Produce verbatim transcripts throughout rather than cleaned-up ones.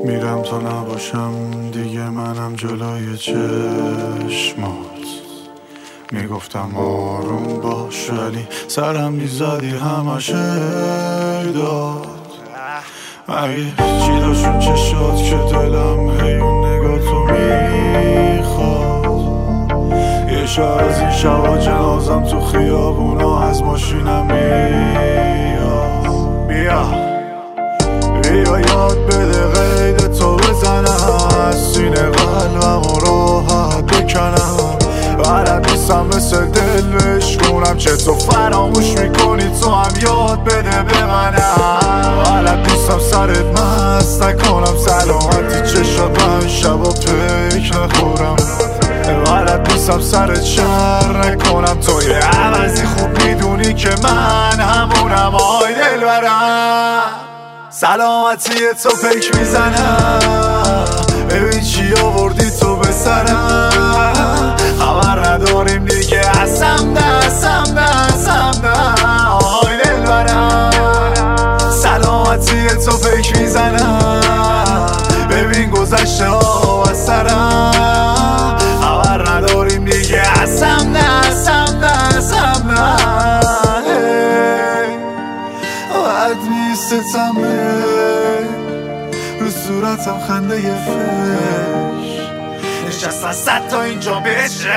میرم تا نباشم دیگه منم جلوی چشمات. میگفتم آروم باش ولی سرم میزدی همش داد. اگه چی داشون چشات که دلم هیون نگاه تو میخواد. یه شب از این شبا جنازم تو خیابونا از ماشینم میاد. بیا بیا یاد بده قید تو بزنم، از سینه قلبم و راحت بکنم. بلد نیستم مثل دل بشکنم، چه تو فراموش میکنی تو هم یاد بده به منم. بلد نیستم سرت مست نکنم، سلامتی چشات من شبا پیک نخورم. بلد نیستم سرت شر نکنم، تو یه عوضی خوب میدونی که من همونم. آی دل برم سلامتی تو پیک میزنم، ببین چی آوردی تو به سرم. خبر نداریم دیگه اصم دستم دستم دستم. آی دل برم سلامتی تو پیک میزنم، ببین گذشته ها و سرم. خبر نداریم دیگه اصم دستم دستم دستم. بد میستمه رو صورتم خنده یه فش نشستن صد تا اینجا بشه.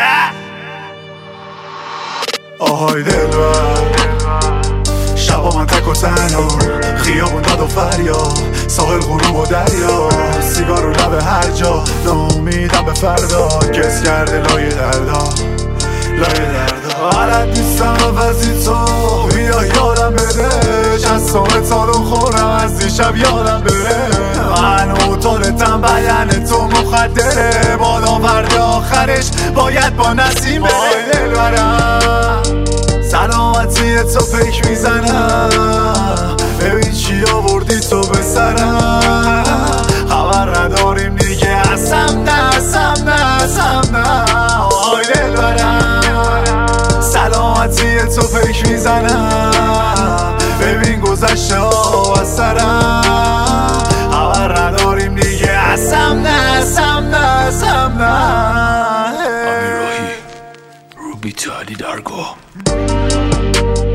آهای دلبر شبا من تک و تنها، خیابون داد و فریاد، ساحل غروب و دریا، سیگار رو لب هر جا، ناامیدم به فردا. کس کرده لای دردا لای دردا. بلد نیستم عوضی تو بیا یادم بده، چند سال تالو خورم از دیشب یادم بره. من اوتالتم بدن تو مخدره، بادا فرد آخرش باید با نسیم بره. آی دل برم سلامتی تو پیک میزنم، ببین چی آوردی تو به سرم. خبر نداریم دیگه اصم دستم دستم دستم. آی دل برم سلامتی تو پیک میزنم، ببین گذشته ها و سرم. خبر نداریم دیگه اصم دستم دستم دستم. امیر راهی رو بیت علی درگاه.